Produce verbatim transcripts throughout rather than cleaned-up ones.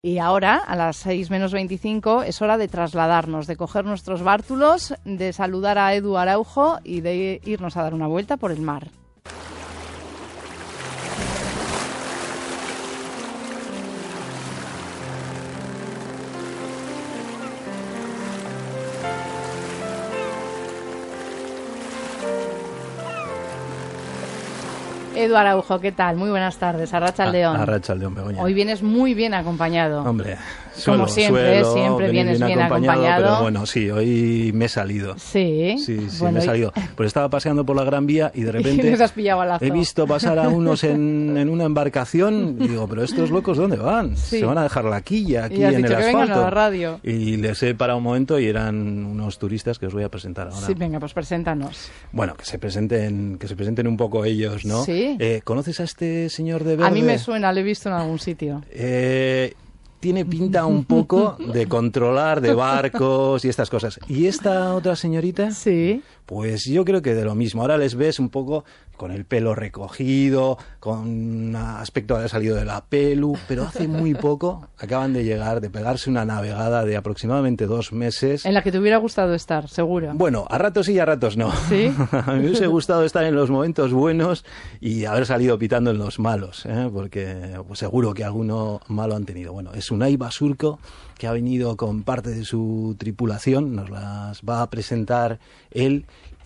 Y ahora, a las seis menos veinticinco, es hora de trasladarnos, de coger nuestros bártulos, de saludar a Edu Araujo y de irnos a dar una vuelta por el mar. Edu Araujo, ¿qué tal? Muy buenas tardes. Arratsaldeón. Arratsaldeón, Begoña. Hoy vienes muy bien acompañado. Hombre, suelo, como siempre, suelo siempre vienes bien, bien acompañado, acompañado. Pero bueno, sí, hoy me he salido. Sí. Sí, sí, bueno, me he salido. Pues estaba paseando por la Gran Vía y de repente y has pillado balazo. He visto pasar a unos en, en una embarcación y digo, pero estos locos, ¿dónde van? Sí. Se van a dejar la quilla aquí y has en dicho el que asfalto. Vengan a la radio. Y les he parado un momento y eran unos turistas que os voy a presentar ahora. Sí, venga, pues preséntanos. Bueno, que se presenten, que se presenten un poco ellos, ¿no? Sí. Eh, ¿Conoces a este señor de verde? A mí me suena, lo he visto en algún sitio. Eh... Tiene pinta un poco de controlar de barcos y estas cosas. ¿Y esta otra señorita? Sí. Pues yo creo que de lo mismo. Ahora les ves un poco con el pelo recogido, con un aspecto de haber salido de la pelu, pero hace muy poco acaban de llegar, de pegarse una navegada de aproximadamente dos meses. En la que te hubiera gustado estar, seguro. Bueno, a ratos sí y a ratos no. ¿Sí? A mí me hubiese gustado estar en los momentos buenos y haber salido pitando en los malos, ¿eh? Porque pues, seguro que alguno malo han tenido. Bueno, es Unai Basurco, que ha venido con parte de su tripulación, nos las va a presentar él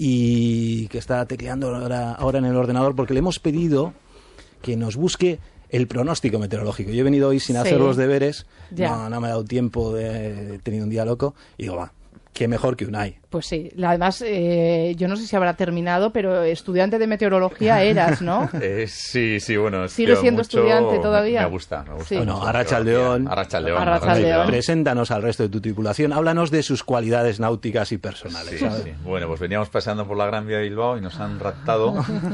y que está tecleando ahora, ahora en el ordenador porque le hemos pedido que nos busque el pronóstico meteorológico. Yo he venido hoy sin sí. hacer los deberes, no, no me ha dado tiempo, de, he tenido un día loco y digo, va, qué mejor que Unai. Pues sí, además, eh, yo no sé si habrá terminado, pero estudiante de meteorología eras, ¿no? Eh, sí, sí, bueno. ¿Sigues siendo mucho, estudiante todavía? Me, me gusta, me gusta. Sí. Bueno, Arratsaldeón. Arratsaldeón. Arratsaldeón. Preséntanos al resto de tu tripulación, háblanos de sus cualidades náuticas y personales. Sí, sí. Bueno, pues veníamos pasando por la Gran Vía de Bilbao y nos han raptado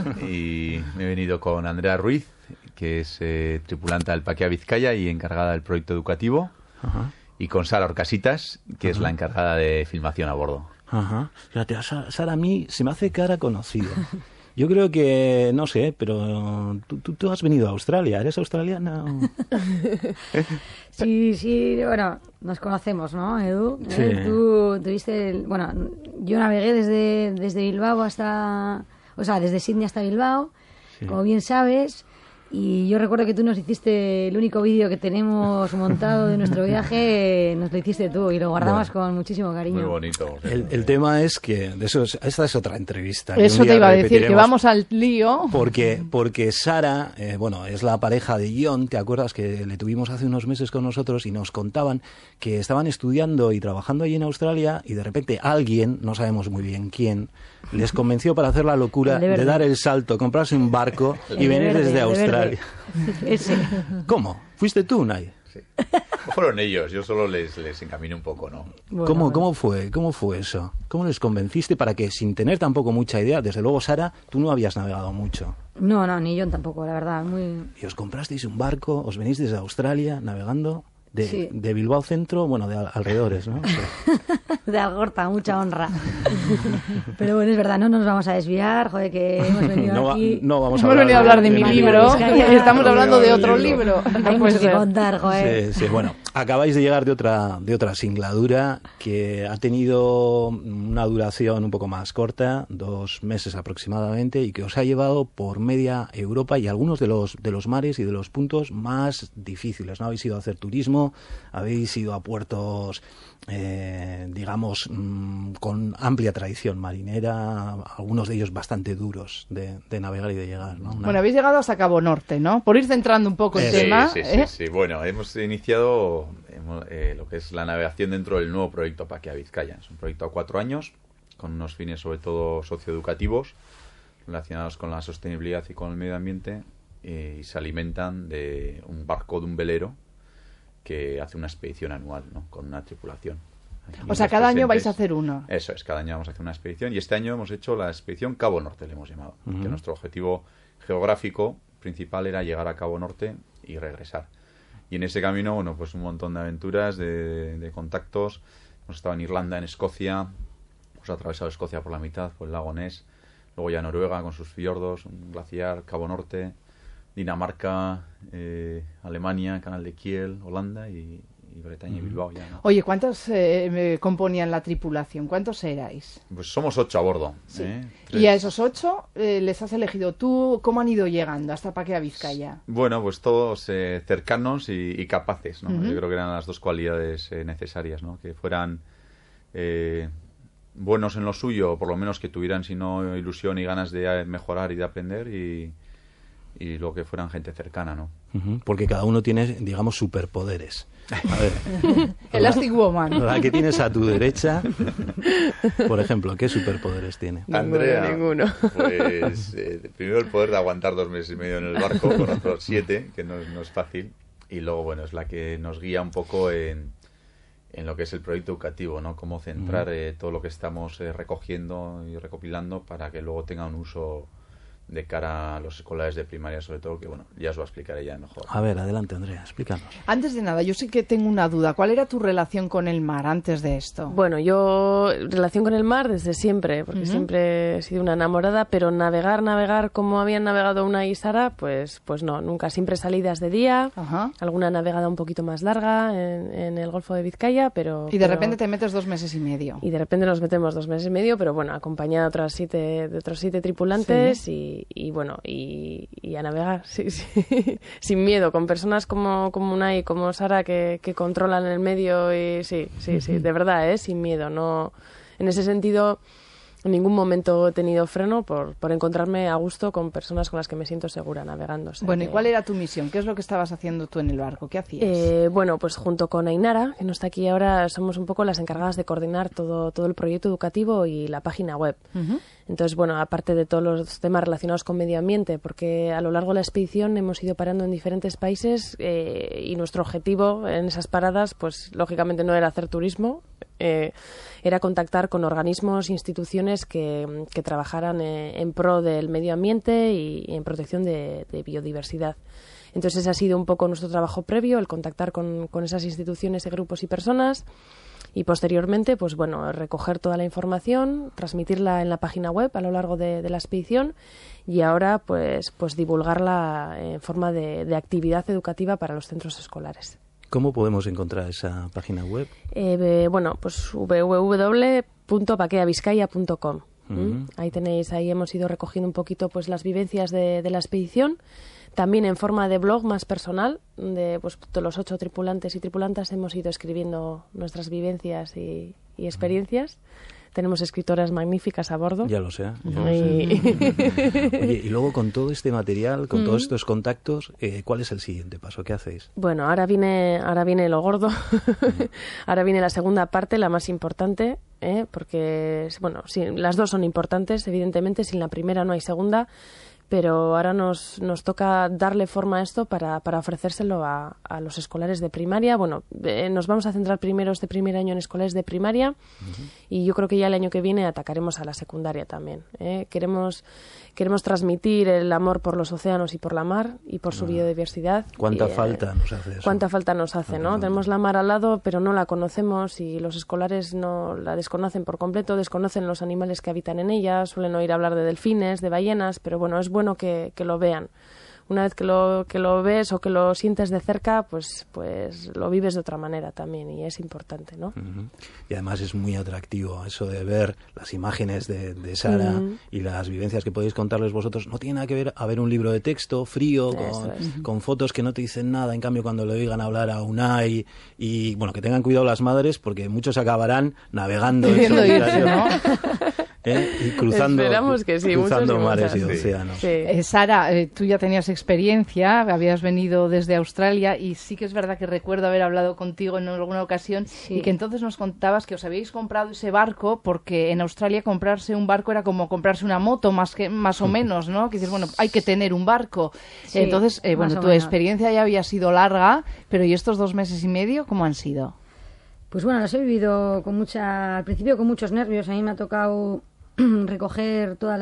y me he venido con Andrea Ruiz, que es eh, tripulante del Paquea Vizcaya y encargada del proyecto educativo. Ajá. Y con Sara Orcasitas, que Ajá. es la encargada de filmación a bordo. Ajá. Fíjate, a Sara a mí se me hace cara conocida. Yo creo que, no sé, pero tú, tú, tú has venido a Australia, ¿eres australiana? Sí, sí, bueno, nos conocemos, ¿no, Edu? Sí. ¿Eh? Tú tuviste, el, bueno, yo navegué desde, desde Bilbao hasta, o sea, desde Sydney hasta Bilbao, sí. Como bien sabes. Y yo recuerdo que tú nos hiciste el único vídeo que tenemos montado de nuestro viaje, nos lo hiciste tú y lo guardamos bueno, con muchísimo cariño. Muy bonito. El, el tema es que, de eso es, esta es otra entrevista. Eso te iba a decir, que vamos al lío. Porque, porque Sara, eh, bueno, es la pareja de John, ¿te acuerdas que le tuvimos hace unos meses con nosotros y nos contaban que estaban estudiando y trabajando allí en Australia y de repente alguien, no sabemos muy bien quién, les convenció para hacer la locura de, de dar el salto, comprarse un barco y venir verde, desde Australia. Ese. ¿Cómo? ¿Fuiste tú, Unai? Sí. Fueron ellos, yo solo les, les encaminé un poco, ¿no? Bueno, ¿Cómo, bueno. ¿Cómo fue? ¿Cómo fue eso? ¿Cómo les convenciste para que, sin tener tampoco mucha idea, desde luego, Sara, tú no habías navegado mucho? No, no, ni yo tampoco, la verdad. Muy... Y os comprasteis un barco, os venís desde Australia navegando... De, sí. de Bilbao Centro, bueno, de al, alrededores, ¿no? Sí. De Algorta, mucha honra. Pero bueno, es verdad, no nos vamos a desviar, joder, que hemos venido no, aquí... No vamos a hemos hablar venido a hablar de, de mi libro, libro. Estamos hablando de otro libro. Hay mucho que contar, joder. Sí, sí, bueno, acabáis de llegar de otra, de otra singladura que ha tenido una duración un poco más corta, dos meses aproximadamente, y que os ha llevado por media Europa y algunos de los, de los mares y de los puntos más difíciles, ¿no? Habéis ido a hacer turismo, habéis ido a puertos, eh, digamos, mmm, con amplia tradición marinera, algunos de ellos bastante duros de, de navegar y de llegar, ¿no? Una... Bueno, habéis llegado hasta Cabo Norte, ¿no? Por ir centrando un poco el eh, tema. Sí, sí, ¿eh? sí, sí. Bueno, hemos iniciado hemos, eh, lo que es la navegación dentro del nuevo proyecto Paquea Vizcaya. Es un proyecto a cuatro años, con unos fines sobre todo socioeducativos, relacionados con la sostenibilidad y con el medio ambiente, eh, y se alimentan de un barco, de un velero, que hace una expedición anual, ¿no? Con una tripulación. Aquí o sea, cada presentes. año vais a hacer uno. Eso es, cada año vamos a hacer una expedición y este año hemos hecho la expedición Cabo Norte, le hemos llamado. Uh-huh. Que nuestro objetivo geográfico principal era llegar a Cabo Norte y regresar. Y en ese camino, bueno, pues un montón de aventuras, de, de contactos. Hemos estado en Irlanda, en Escocia, hemos atravesado Escocia por la mitad, por el lago Ness, luego ya Noruega con sus fiordos, un glaciar, Cabo Norte. Dinamarca, eh, Alemania, Canal de Kiel, Holanda y, y Bretaña y Bilbao ya, ¿no? Oye, ¿cuántos eh, componían la tripulación? ¿Cuántos erais? Pues somos ocho a bordo. Sí. ¿eh? Y a esos ocho eh, les has elegido tú. ¿Cómo han ido llegando hasta Paquea Vizcaya? Bueno, pues todos eh, cercanos y, y capaces, ¿no? Uh-huh. Yo creo que eran las dos cualidades eh, necesarias, ¿no? Que fueran eh, buenos en lo suyo, o por lo menos que tuvieran, si no, ilusión y ganas de mejorar y de aprender, y, y luego que fueran gente cercana, ¿no? Uh-huh. Porque cada uno tiene, digamos, superpoderes. A ver, Elastic Woman. La que tienes a tu derecha, por ejemplo, ¿qué superpoderes tiene? Andrea, ninguno. Pues eh, primero el poder de aguantar dos meses y medio en el barco con otros siete, que no, no es fácil, y luego, bueno, es la que nos guía un poco en, en lo que es el proyecto educativo, ¿no? Cómo centrar eh, todo lo que estamos eh, recogiendo y recopilando para que luego tenga un uso de cara a los escolares de primaria, sobre todo, que bueno, ya os va a explicar ella mejor. A ver, adelante, Andrea, explícanos. Antes de nada, yo sí que tengo una duda. ¿Cuál era tu relación con el mar antes de esto? Bueno, yo relación con el mar desde siempre, porque uh-huh. siempre he sido una enamorada, pero navegar, navegar como habían navegado Una y Sara, pues, pues no, nunca. Siempre salidas de día, uh-huh. alguna navegada un poquito más larga en, en el Golfo de Vizcaya, pero... Y de pero... repente te metes dos meses y medio. Y de repente nos metemos dos meses y medio, pero bueno, acompañada de otras siete, de otros siete tripulantes sí. y Y bueno, y, y a navegar, sí, sí, sin miedo, con personas como, como Unai, como Sara, que, que controlan el medio y sí, sí, sí, de verdad, ¿eh? Sin miedo. No, en ese sentido, en ningún momento he tenido freno por, por encontrarme a gusto con personas con las que me siento segura navegando. O sea, bueno, que... ¿y cuál era tu misión? ¿Qué es lo que estabas haciendo tú en el barco? ¿Qué hacías? Eh, bueno, pues junto con Ainara, que no está aquí ahora, somos un poco las encargadas de coordinar todo, todo el proyecto educativo y la página web. Uh-huh. Entonces, bueno, aparte de todos los temas relacionados con medio ambiente, porque a lo largo de la expedición hemos ido parando en diferentes países eh, y nuestro objetivo en esas paradas, pues lógicamente no era hacer turismo, eh, era contactar con organismos, instituciones que, que trabajaran eh, en pro del medio ambiente y, y en protección de, de biodiversidad. Entonces, ese ha sido un poco nuestro trabajo previo, el contactar con, con esas instituciones, grupos y personas. Y posteriormente, pues bueno, recoger toda la información, transmitirla en la página web a lo largo de, de la expedición y ahora pues, pues divulgarla en forma de, de actividad educativa para los centros escolares. ¿Cómo podemos encontrar esa página web? Eh, bueno, pues w w w punto paquea vizcaya punto com. Uh-huh. ¿Mm? Ahí tenéis, ahí hemos ido recogiendo un poquito pues las vivencias de, de la expedición. También en forma de blog más personal, de pues todos los ocho tripulantes y tripulantas hemos ido escribiendo nuestras vivencias y, y experiencias. Tenemos escritoras magníficas a bordo. Ya lo sé. Ya lo y... sé. Oye, y luego con todo este material, con mm. todos estos contactos, eh, ¿cuál es el siguiente paso? ¿Qué hacéis? Bueno, ahora viene, ahora viene lo gordo. Mm. Ahora viene la segunda parte, la más importante, ¿eh? Porque, bueno, sí, las dos son importantes, evidentemente. Sin la primera no hay segunda. Pero ahora nos, nos toca darle forma a esto para, para ofrecérselo a, a los escolares de primaria. Bueno, eh, nos vamos a centrar primero este primer año en escolares de primaria uh-huh. y yo creo que ya el año que viene atacaremos a la secundaria también. ¿eh? Queremos, queremos transmitir el amor por los océanos y por la mar y por su uh-huh. biodiversidad. ¿Cuánta y, falta nos hace eso? ¿Cuánta falta nos hace? ¿no? Tenemos la mar al lado, pero no la conocemos y los escolares no la desconocen por completo, desconocen los animales que habitan en ella, suelen oír hablar de delfines, de ballenas, pero bueno, es bueno bueno que, que lo vean. Una vez que lo, que lo ves o que lo sientes de cerca, pues, pues lo vives de otra manera también y es importante, ¿no? Uh-huh. Y además es muy atractivo eso de ver las imágenes de, de Sara uh-huh. y las vivencias que podéis contarles vosotros. No tiene nada que ver a ver un libro de texto frío, con, es. con fotos que no te dicen nada. En cambio, cuando le oigan hablar a Unai y, bueno, que tengan cuidado las madres porque muchos acabarán navegando en solitario, ¿no? ¿Eh? Y cruzando, Esperamos que sí, cruzando mares y sí. océanos. Sí. Eh, Sara, eh, tú ya tenías experiencia, habías venido desde Australia y sí que es verdad que recuerdo haber hablado contigo en alguna ocasión sí. y que entonces nos contabas que os habíais comprado ese barco porque en Australia comprarse un barco era como comprarse una moto, más que más o menos, ¿no? Que dices, bueno, hay que tener un barco. Sí, entonces, eh, bueno, tu menos. experiencia ya había sido larga, pero ¿y estos dos meses y medio cómo han sido? Pues bueno, los he vivido con mucha, al principio con muchos nervios. A mí me ha tocado recoger toda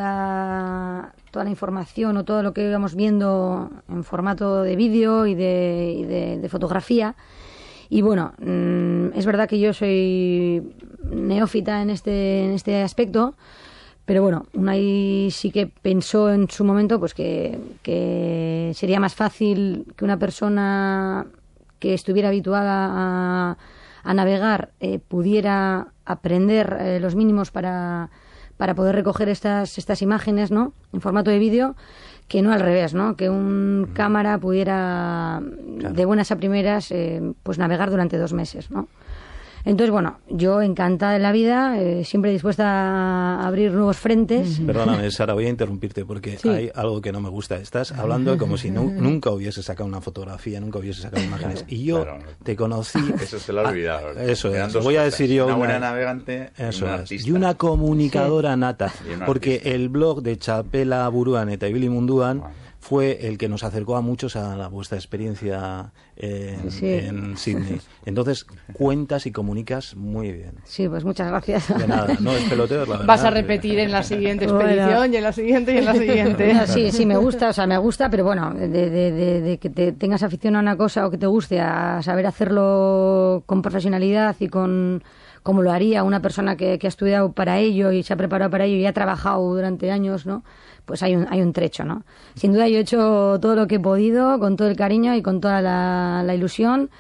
la toda la información o todo lo que íbamos viendo en formato de vídeo y de, y de, de fotografía. Y bueno, mmm, es verdad que yo soy neófita en este en este aspecto, Pero bueno, Unai sí que pensó en su momento pues que, que sería más fácil que una persona que estuviera habituada a, a navegar eh, pudiera aprender eh, los mínimos para, para poder recoger estas, estas imágenes, ¿no?, en formato de vídeo, que no al revés, ¿no?, que un cámara pudiera claro. de buenas a primeras eh, pues navegar durante dos meses, ¿no? Entonces, bueno, yo encantada de la vida, eh, siempre dispuesta a abrir nuevos frentes. Perdóname, Sara, voy a interrumpirte porque sí. hay algo que no me gusta. Estás hablando como si nu nunca hubiese sacado una fotografía, nunca hubiese sacado imágenes. Y yo claro. te conocí... Eso se lo ha olvidado. A, eso es, voy a decir yo... Una buena una, navegante eso y una es, artista. Y una comunicadora sí. nata. Porque artista. El blog de Txapela Buruan eta Ibili Munduan... Wow. fue el que nos acercó a muchos a la, vuestra experiencia en, sí. en Sydney. Entonces, cuentas y comunicas muy bien. Sí, pues muchas gracias. De nada, no es peloteo, la verdad. Vas a repetir en la siguiente expedición bueno. y en la siguiente y en la siguiente. No, sí, sí, me gusta, o sea, me gusta, pero bueno, de, de, de, de que te tengas afición a una cosa o que te guste, a saber hacerlo con profesionalidad y con... como lo haría una persona que, que ha estudiado para ello y se ha preparado para ello y ha trabajado durante años, ¿no? Pues hay un, hay un trecho, ¿no? Sin duda yo he hecho todo lo que he podido, con todo el cariño y con toda la, la ilusión,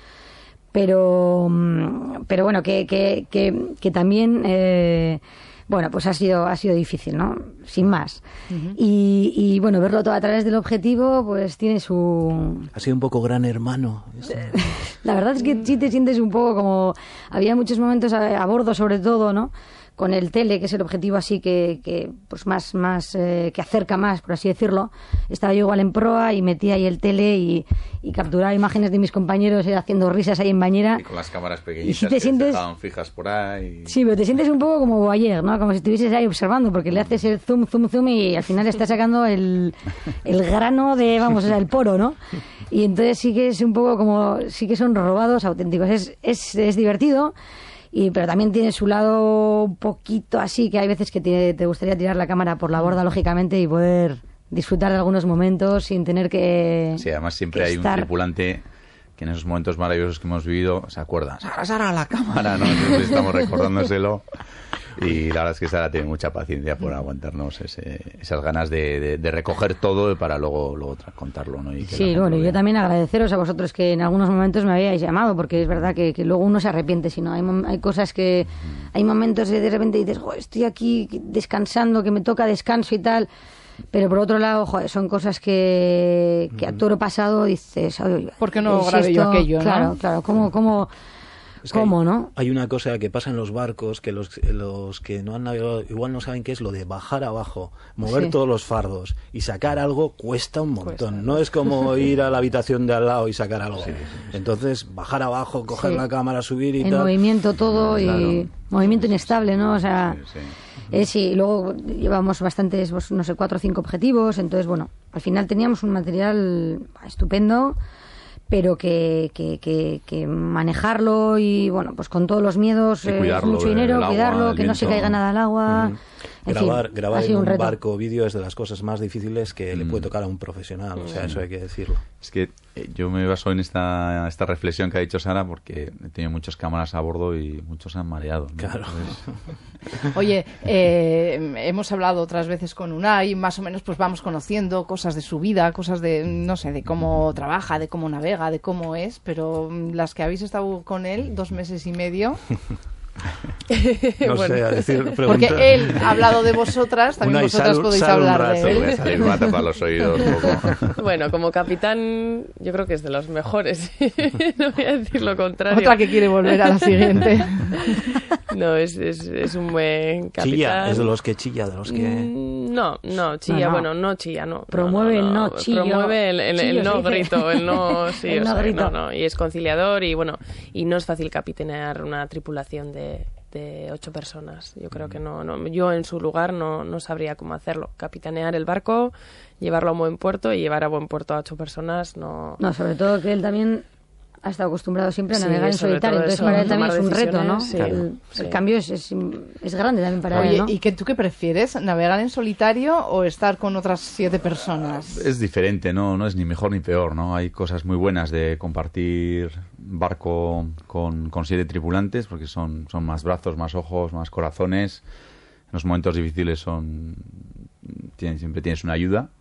pero, pero bueno, que, que, que, que también... Eh, bueno, pues ha sido ha sido difícil, ¿no? Sin más. Uh-huh. y, y bueno, verlo todo a través del objetivo, pues tiene su... Ha sido un poco Gran Hermano. La verdad es que sí te sientes un poco como... Había muchos momentos a, a bordo, sobre todo, ¿no?, con el tele, que es el objetivo así que, que pues más, más eh, que acerca más, por así decirlo. Estaba yo igual en proa y metía ahí el tele y, y capturaba imágenes de mis compañeros eh, haciendo risas ahí en bañera. Y con las cámaras pequeñitas si te que sientes... estaban fijas por ahí. Sí, pero te sientes un poco como ayer, ¿no? Como si estuvieses ahí observando, porque le haces el zoom, zoom, zoom y al final estás sacando el, el grano de, vamos, o sea, el poro, ¿no? Y entonces sí que es un poco como... Sí que son robados auténticos. Es, es, es divertido... Y, pero también tiene su lado un poquito así, que hay veces que te, te gustaría tirar la cámara por la borda, lógicamente, y poder disfrutar de algunos momentos sin tener que... Sí, además siempre hay estar... un tripulante que en esos momentos maravillosos que hemos vivido se acuerda, Sara, Sara, la cámara, ¿no? Entonces estamos recordándoselo. Y la verdad es que Sara tiene mucha paciencia por aguantarnos ese, esas ganas de, de, de recoger todo para luego, luego contarlo, ¿no? Y que sí, bueno, y yo también agradeceros a vosotros que en algunos momentos me habíais llamado, porque es verdad que, que luego uno se arrepiente, si no, hay, hay cosas que... Hay momentos de, de repente dices, oh, estoy aquí descansando, que me toca descanso y tal... Pero por otro lado, joder, son cosas que, que a toro pasado dices... ¿Por qué no grabé yo aquello, claro, no? Claro, ¿cómo, cómo, es que cómo hay, no? Hay una cosa que pasa en los barcos, que los, los que no han navegado igual no saben qué es lo de bajar abajo, mover sí. todos los fardos y sacar algo cuesta un montón. Cuesta. No es como ir a la habitación de al lado y sacar algo. Sí, sí, sí. Entonces, bajar abajo, coger sí. la cámara, subir y en tal. En movimiento todo y claro. movimiento inestable, ¿no? O sea... Sí, sí. Eh, sí, luego llevamos bastantes, pues, no sé, cuatro o cinco objetivos, entonces, bueno, al final teníamos un material estupendo, pero que, que, que, que manejarlo y, bueno, pues con todos los miedos, eh, cuidarlo, mucho dinero, agua, cuidarlo, que viento. no se caiga nada al agua... Mm. Grabar, fin, grabar en un, un barco vídeo es de las cosas más difíciles que mm. le puede tocar a un profesional, o sea, eso hay que decirlo. Es que eh, yo me baso en esta, esta reflexión que ha dicho Sara porque he tenido muchas cámaras a bordo y muchos se han mareado, ¿no? Claro. Entonces... Oye, eh, hemos hablado otras veces con Unai, más o menos pues vamos conociendo cosas de su vida, cosas de, no sé, de cómo trabaja, de cómo navega, de cómo es, pero las que habéis estado con él dos meses y medio... No bueno. sé, a decir, pregunta. Porque él ha hablado de vosotras, también Una vosotras sal, podéis sal hablar rato, de él. Voy a salir mata para los oídos un poco. Bueno, como capitán yo creo que es de los mejores. No voy a decir lo contrario. Otra que quiere volver a la siguiente. No, es, es, es un buen capitán. Chilla, es de los que chilla, de los que... No, no, chilla, no, no. bueno, no chilla, no. Promueve no, no, el no, no chillo. Promueve el, el, Chillo, el no sí. grito, el no... Sí, el o no sea, grito. no, no, y es conciliador y bueno, y no es fácil capitanear una tripulación de... de ocho personas. Yo creo que no, no yo en su lugar no, no sabría cómo hacerlo. Capitanear el barco, llevarlo a buen puerto y llevar a buen puerto a ocho personas no... No, sobre todo que él también ha estado acostumbrado siempre a sí, navegar en solitario, entonces eso, para él también es un reto, ¿no? Sí, el, sí. el cambio es, es, es grande también para Oye, él, ¿no? ¿y que tú qué prefieres? ¿Navegar en solitario o estar con otras siete personas? Es diferente, ¿no? No es ni mejor ni peor, ¿no? Hay cosas muy buenas de compartir barco con, con siete tripulantes, porque son, son más brazos, más ojos, más corazones. los momentos difíciles son tienes, siempre tienes una ayuda,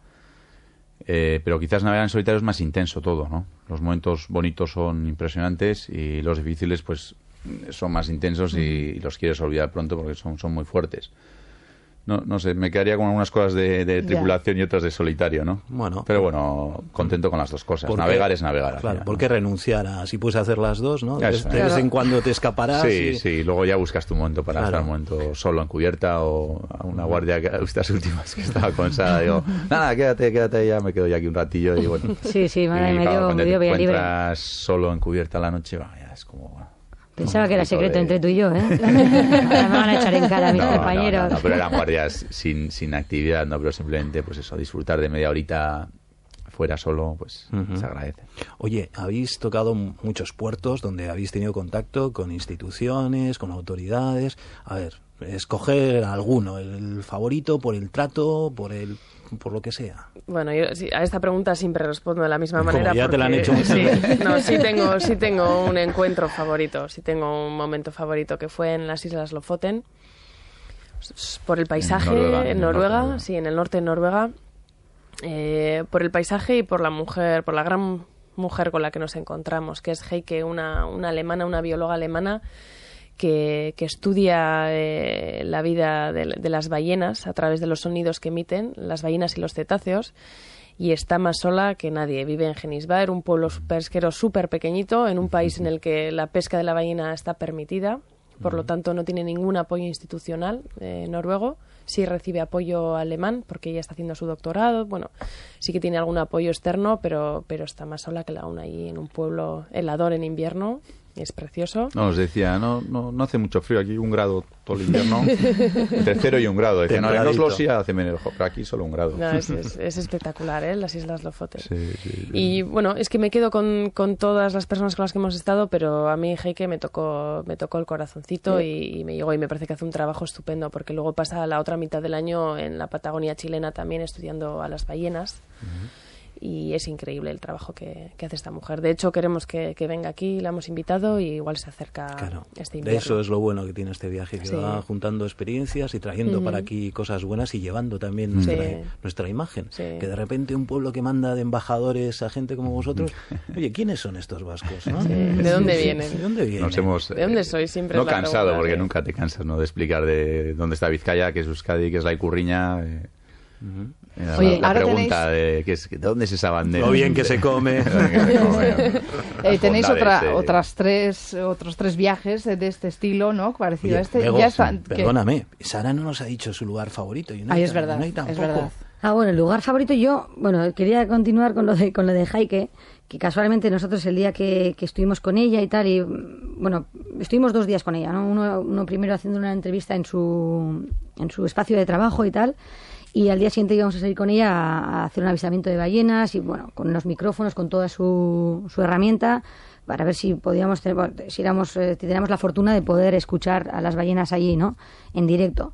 eh, pero quizás navegar en solitario es más intenso todo, ¿no? Los momentos bonitos son impresionantes y los difíciles pues son más intensos y, y los quieres olvidar pronto porque son, son muy fuertes. No, no sé, me quedaría con algunas cosas de, de tripulación yeah. y otras de solitario, ¿no? Bueno, pero bueno, contento con las dos cosas. Navegar es navegar. Claro, final, ¿por qué ¿no? renunciar a si puedes hacer las dos, ¿no? De, Eso, de vez en cuando te escaparás. Sí, y... sí, luego ya buscas tu momento para claro. estar un momento solo en cubierta o a una guardia, que estas últimas que estaba con Sara, digo, nada, quédate, quédate, ya me quedo ya aquí un ratillo y bueno. Sí, sí, madre, y, me claro, dio, cuando me dio te vía libre. encuentras solo en cubierta a la noche, va, ya es como... Bueno, pensaba que era secreto de... entre tú y yo, ¿eh? Me van a echar en cara a mis no, compañeros. No, no, no, pero eran guardias sin, sin actividad, no, pero simplemente, pues eso, disfrutar de media horita fuera solo, pues uh-huh. se agradece. Oye, habéis tocado muchos puertos donde habéis tenido contacto con instituciones, con autoridades. A ver, escoger alguno, el favorito por el trato, por el... por lo que sea. Bueno, yo a esta pregunta siempre respondo de la misma Como manera. ya porque, te la han hecho muchas sí, veces. No, sí tengo, sí tengo un encuentro favorito, sí tengo un momento favorito que fue en las Islas Lofoten, por el paisaje, en Noruega, en en Noruega, Noruega. sí, en el norte de Noruega, eh, por el paisaje y por la mujer, por la gran mujer con la que nos encontramos, que es Heike, una, una alemana, una bióloga alemana, Que, que estudia eh, la vida de, de las ballenas a través de los sonidos que emiten las ballenas y los cetáceos, y está más sola que nadie. Vive en Genisvaer, un pueblo pesquero súper pequeñito, en un país en el que la pesca de la ballena está permitida, por lo tanto no tiene ningún apoyo institucional eh, noruego. Sí recibe apoyo alemán porque ella está haciendo su doctorado, bueno, sí que tiene algún apoyo externo, pero, pero está más sola que la una ahí en un pueblo helador en invierno. Es precioso. No, os decía, no, no, no hace mucho frío aquí, un grado todo el invierno, entre cero y un grado. Decía, no, en Oslo sí hace menos, pero aquí solo un grado. No, es, es, es espectacular, ¿eh? Las Islas Lofoten. Sí, sí, sí. Y bueno, es que me quedo con, con todas las personas con las que hemos estado, pero a mí Heike me tocó, me tocó el corazoncito sí. y, y me llegó, y me parece que hace un trabajo estupendo, porque luego pasa la otra mitad del año en la Patagonia chilena también estudiando a las ballenas. Uh-huh. Y es increíble el trabajo que, que hace esta mujer. De hecho, queremos que, que venga aquí, la hemos invitado y igual se acerca claro, este invierno. Eso es lo bueno que tiene este viaje, que sí. va juntando experiencias y trayendo uh-huh. para aquí cosas buenas y llevando también nuestra, sí. nuestra imagen. Sí. Que de repente un pueblo que manda de embajadores a gente como vosotros, oye, ¿quiénes son estos vascos? ¿No? Sí. ¿De dónde vienen? ¿De dónde vienen? Nos hemos, ¿De dónde sois? Siempre no es la cansado, pregunta, porque sí. nunca te cansas, ¿no?, de explicar de dónde está Vizcaya, qué es Euskadi, qué es la Icurriña... Eh. Uh-huh. La, Oye, la ahora pregunta tenéis... de, ¿qué es, ¿de dónde es esa bandera? Lo bien que se come. eh, tenéis otra, de... otras tres, otros tres viajes de este estilo, ¿no? Parecido Oye, a este. Bego, ya está, perdóname, Sara no nos ha dicho su lugar favorito. Y no Ay, hay, es verdad, no hay tampoco. es verdad. Ah, bueno, el lugar favorito yo, bueno, quería continuar con lo de con lo de Heike, que casualmente nosotros el día que, que estuvimos con ella y tal, y bueno, estuvimos dos días con ella, ¿no? Uno, uno primero haciendo una entrevista en su, en su espacio de trabajo y tal, y al día siguiente íbamos a salir con ella a, a hacer un avistamiento de ballenas y bueno, con los micrófonos, con toda su, su herramienta, para ver si podíamos tener, bueno, si éramos, eh, si teníamos la fortuna de poder escuchar a las ballenas allí, ¿no? En directo.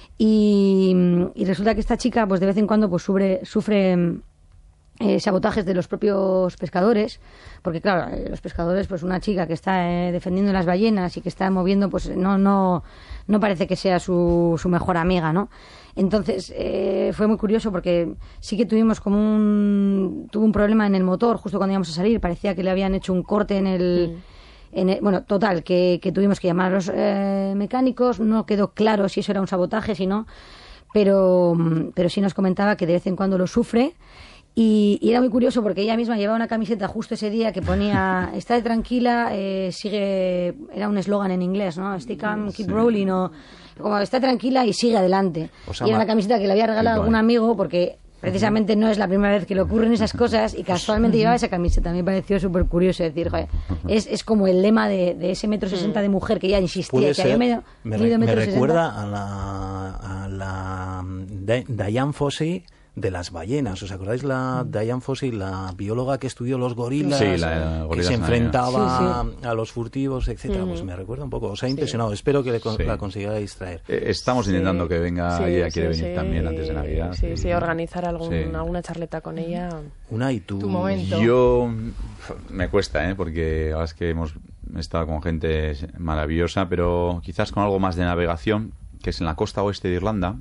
Y, y resulta que esta chica, pues de vez en cuando, pues sufre, sufre eh, sabotajes de los propios pescadores, porque claro, eh, los pescadores, pues una chica que está eh, defendiendo las ballenas y que está moviendo, pues no, no, no parece que sea su, su mejor amiga, ¿no? Entonces eh, fue muy curioso porque sí que tuvimos como un, tuvo un problema en el motor justo cuando íbamos a salir, parecía que le habían hecho un corte en el... Mm. En el, bueno, total, que, que tuvimos que llamar a los eh, mecánicos, no quedó claro si eso era un sabotaje, si no, pero, pero sí nos comentaba que de vez en cuando lo sufre y, y era muy curioso porque ella misma llevaba una camiseta justo ese día que ponía, estate tranquila, eh, sigue, era un eslogan en inglés, ¿no? Stick calm, keep sí. rolling, o como está tranquila y sigue adelante. Osama. Y era una camiseta que le había regalado a algún amigo porque... Precisamente no es la primera vez que le ocurren esas cosas y casualmente llevaba esa camiseta. Me pareció súper curioso decir, joder, es, es como el lema de, de ese metro sesenta de mujer que ya insistía. Que ser, medio, me, re, me recuerda a la, a la Diane Fossey de las ballenas. ¿Os acordáis la mm. Diane Fossey, la bióloga que estudió los gorilas, sí, la, que se enfrentaba sí, sí. a los furtivos, etcétera? Mm. Pues me recuerda un poco. Os ha impresionado. Sí. Espero que le, sí. la consigáis traer. Eh, estamos sí. intentando que venga. Sí, ella quiere sí, venir sí. también antes de Navidad. Sí, sí, organizar algún, sí. alguna charleta con ella. Una y tú. Tu momento. Yo me cuesta, ¿eh? Porque ahora es que hemos estado con gente maravillosa, pero quizás con algo más de navegación. que es en la costa oeste de Irlanda.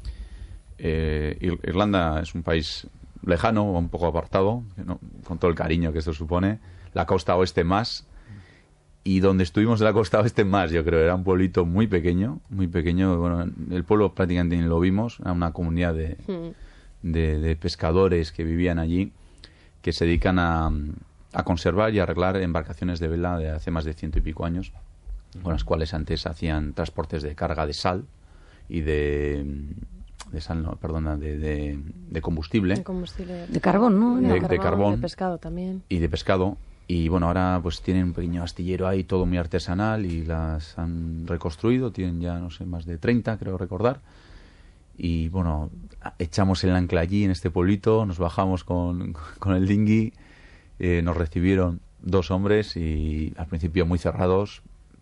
Eh, Ir- Irlanda es un país lejano, un poco apartado, ¿no? Con todo el cariño que esto supone. La costa oeste más. Y donde estuvimos de la costa oeste más, yo creo. Era un pueblito muy pequeño, muy pequeño. Bueno, el pueblo prácticamente ni lo vimos. Era una comunidad de, mm. de, de pescadores que vivían allí, que se dedican a, a conservar y arreglar embarcaciones de vela de hace más de ciento y pico años, con las cuales antes hacían transportes de carga de sal y de... de sal, no, perdona, de, de, de combustible. De combustible. De carbón, ¿no? De, De, de carbón, carbón. de pescado también. Y de pescado. Y bueno, ahora pues tienen un pequeño astillero ahí, todo muy artesanal, y las han reconstruido. Tienen ya, no sé, más de treinta, creo recordar. Y bueno, echamos el ancla allí, en este pueblito, nos bajamos con, con el dinghy. Eh, nos recibieron dos hombres y al principio muy cerrados,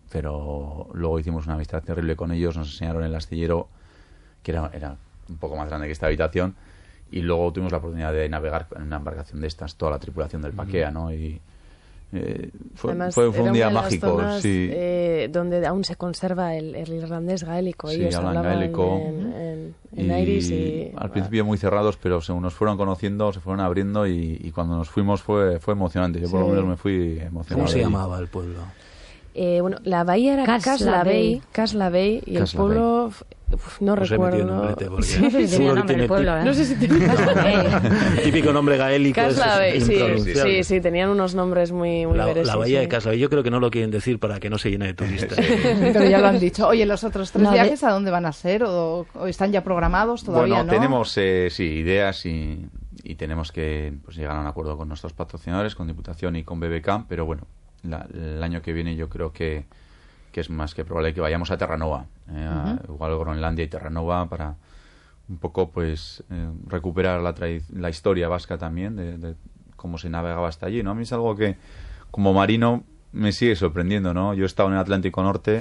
pero luego hicimos una amistad terrible con ellos. Nos enseñaron el astillero, que era, era un poco más grande que esta habitación, y luego tuvimos la oportunidad de navegar en una embarcación de estas, toda la tripulación del Paquea, ¿no? Y eh, fue, Además, fue, fue un día era una de las mágico, zonas, sí. eh, donde aún se conserva el, el irlandés gaélico. Sí, Ellos hablan hablaban gaélico. en, en, en Y Irish y... al principio muy cerrados, pero según nos fueron conociendo, se fueron abriendo, y, y cuando nos fuimos fue, fue emocionante. Yo por lo Sí. menos me fui emocionado. ¿Cómo se de allí. llamaba el pueblo? Eh, bueno, la bahía era Casla Casla Bay, Bay. Casla Bay, y Casla el pueblo, uf, no Os he metido en recuerdo. nombrete porque Sí, No sé si tenía seguro que nombre el tiene pueblo, tip- ¿eh? no sé si tenía... el típico nombre gaélico. Casla es Bay, sí, impronunciable. sí, sí, tenían unos nombres muy, muy La, veresis, la bahía sí. de Casla Bay, yo creo que no lo quieren decir para que no se llene de turistas. Pero ya lo han dicho. Oye, ¿los otros tres No, de- viajes a dónde van a ser? ¿O, o están ya programados todavía, Bueno, no? tenemos eh, sí, ideas y, y tenemos que pues, llegar a un acuerdo con nuestros patrocinadores, con Diputación y con B B K, pero bueno, la- el año que viene yo creo que, que es más que probable que vayamos a Terranova, eh, a- Ujú. igual Groenlandia y Terranova, para un poco pues eh, recuperar la, tradi- la historia vasca también, de, de cómo se navegaba hasta allí, ¿no? A mí es algo que como marino me sigue sorprendiendo, ¿no? Yo he estado en el Atlántico Norte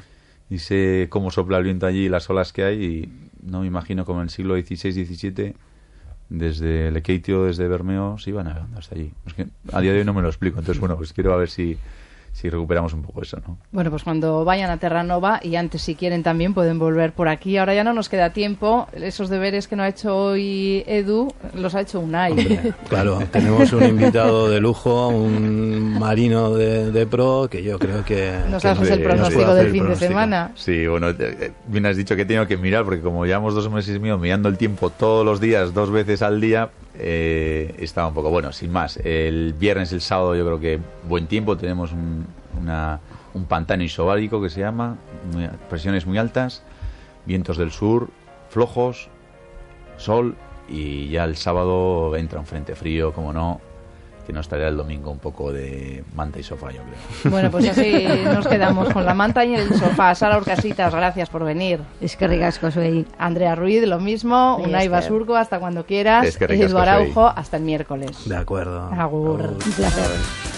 y sé cómo sopla el viento allí y las olas que hay, y no me imagino como en el siglo dieciséis diecisiete, desde Lekeitio, desde Bermeo, se iba navegando hasta allí. Es que a día de hoy no me lo explico, entonces bueno, pues quiero a ver si, si recuperamos un poco eso, ¿no? Bueno, pues cuando vayan a Terranova, y antes si quieren también pueden volver por aquí. Ahora ya no nos queda tiempo. Esos deberes que no ha hecho hoy Edu, los ha hecho Unai. Hombre, claro, tenemos un invitado de lujo, un marino de, de pro, que yo creo que... Nos que haces nos- el Sí, pronóstico nos puede hacer del el fin de pronóstico. semana. Sí, bueno, eh, eh, bien has dicho que tengo que mirar, porque como llevamos dos meses y medio mirando el tiempo todos los días, dos veces al día, eh, estaba un poco, bueno, sin más. El viernes y el sábado yo creo que buen tiempo, tenemos un, una, un pantano isobárico que se llama, muy- presiones muy altas, vientos del sur, flojos, sol, y ya el sábado entra un frente frío, como no, que nos traerá el domingo un poco de manta y sofá, yo creo. Bueno, pues así nos quedamos con la manta y el sofá. Sara Orcasitas, gracias por venir. Es que ricasco soy. Andrea Ruiz, lo mismo. Y Unai Esther. Basurgo, hasta cuando quieras. Es que ricasco Edu Araujo, soy. hasta el miércoles. De acuerdo. Agur. Agur. Un placer.